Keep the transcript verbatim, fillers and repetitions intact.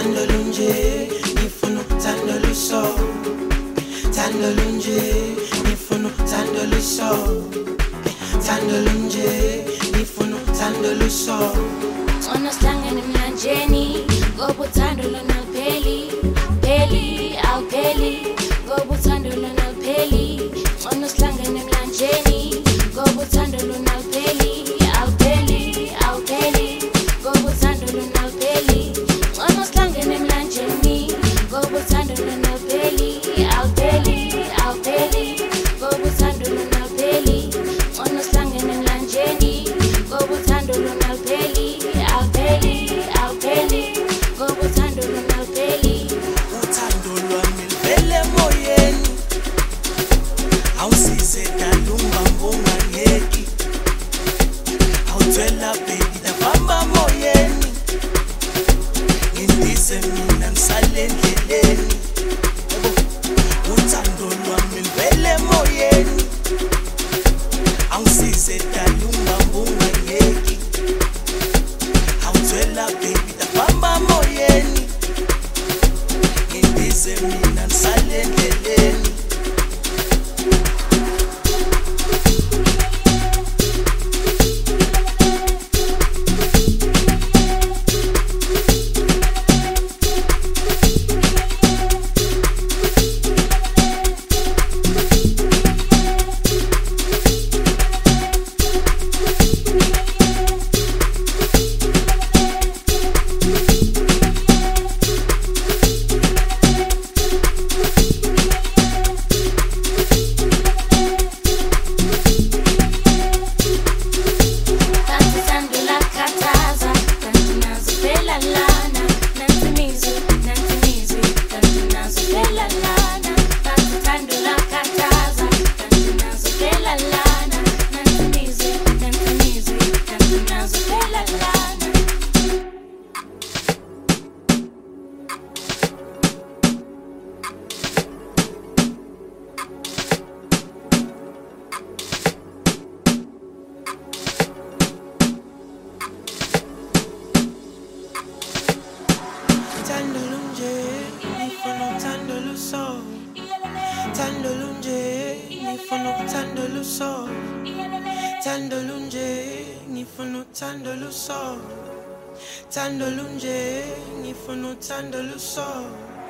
Tando lunje, nifuno tando luso. Tando lunje, nifuno tando luso. Tando lunje, nifuno tando luso. Ona slangene mlanjeni, gobo tando lona peli, peli au peli, gobo tando lona peli. Ona slangene mlanjeni, gobo tando lona peli, au peli, au peli, gobo tando lona peli. Ona slangene mlanjeni, gobo tando lona peli, au peli, au peli, gobo tando lona peli. Ona slangene mlanjeni, gobo tando lona peli. Alpeli, alpeli, gobo tando lona alpeli. Uthando lwami livele moyeni, awusize dalunga ngongangeki, awuthwela baby dabamba moyeni, ngindise mina ngisale endleleni. Uthando lwami livele moyeni, awusize dalunga ngongangeki, awuthwela baby dabamba moyeni, ngindise mina ngisale endleleni. Tando lunje, ngifuna uthando luso.